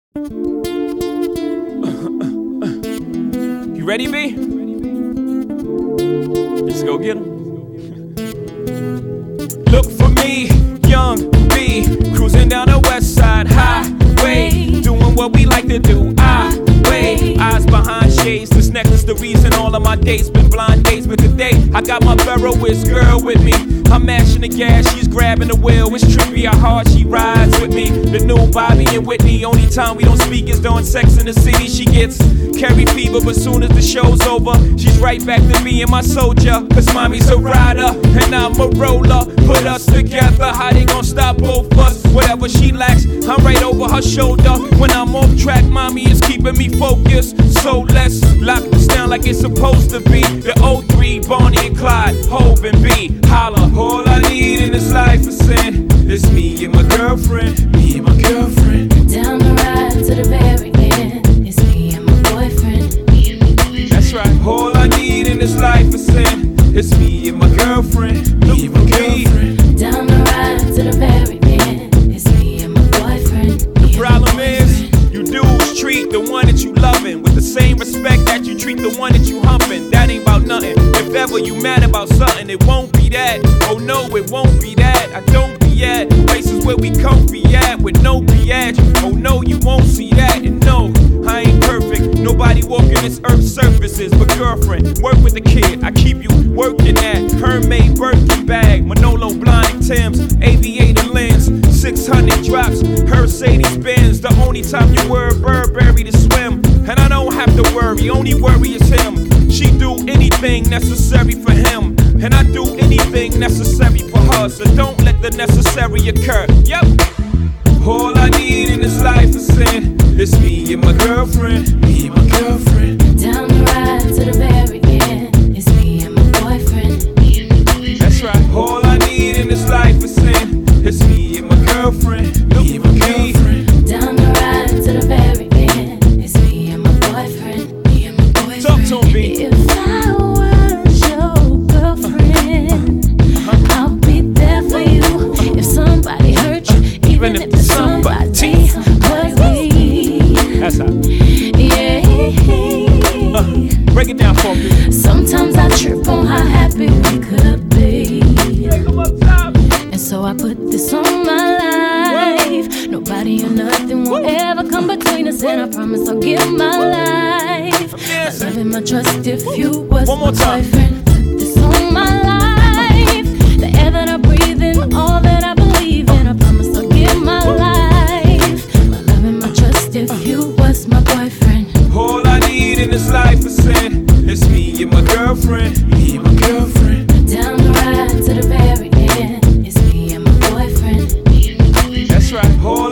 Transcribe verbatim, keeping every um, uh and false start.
You ready, B? Let's go get 'em. Look for me, young B, cruising down the west side highway, doing what we like to do. I wait, eyes behind shades. This necklace the reason all of my dates been blind dates. But today I got my Ferroist girl with me. I'm mashing the gas, she's grabbing the wheel. It's trippy how hard she rides with me. The new Bobby and Whitney. Only time we don't speak is during Sex in the City. She gets carry fever, but soon as the show's over, she's right back to being my soldier. Cause mommy's a rider and I'm a roller. Put us together, how they gon' stop both us? Whatever she lacks, I'm right over her shoulder. When I'm off track, mommy is keeping me focused. So let's lock this down like it's supposed to be. The oh three, Bonnie and Clyde, Hov and B. Holla, all I need in this life is sin. It's me and my girlfriend, me and my girlfriend. Down the ride to the very end. It's me and my boyfriend, me and my boyfriend. That's right. All I need in this life is sin. It's me and my girlfriend, me and my girlfriend. Down the ride to the very end. It's me and my boyfriend. The problem is, you dudes treat the one that you loving with the same respect that you treat the one that you humping. That ain't about nothing. If ever you mad about something, it won't be that. Oh no, it won't be that. I don't be at places where we comfy at with no biatch. Oh no, you won't see that. And no, I ain't perfect. Nobody walking this earth's surfaces. But girlfriend, work with the kid. I keep you working at Hermès Birkin bag, Manolo Blahnik Timbs, aviator lens, six hundred drops, Mercedes Benz. The only time you wear a Burberry to swim, and I don't have to worry. Only worry is him. She do anything necessary for him, and I do anything necessary for her. So don't let the necessary occur. Yep. All I need in this life is sin. It's me and my girlfriend, me and my girlfriend. Down the ride to the very end. It's me and my boyfriend, me and my boyfriend. That's right. All I need in this life is sin. It's me and my girlfriend, me and my girlfriend. Down the ride to the very end. It's me and my boyfriend, me and my boyfriend. Talk to him, B. If I was your girlfriend, uh-huh. I'll be there for you. If somebody hurt you, even, even if it's somebody was me. That's how. Yeah. Uh, break it down for me. Sometimes I trip on how happy we could be. Break 'em up top. And so I put this on my life. Nobody or nothing will ever come between us, and I promise I'll give my life. My love and my trust if you was One more my time. boyfriend. Put this on my life. The air that I breathe in, all that I believe in, I promise I'll give my life. My love and my trust if you was my boyfriend. All I need in this life is sin. It's me and my girlfriend, me and my girlfriend. Down the ride to the very end. It's me and my boyfriend, me and my boyfriend. That's right. All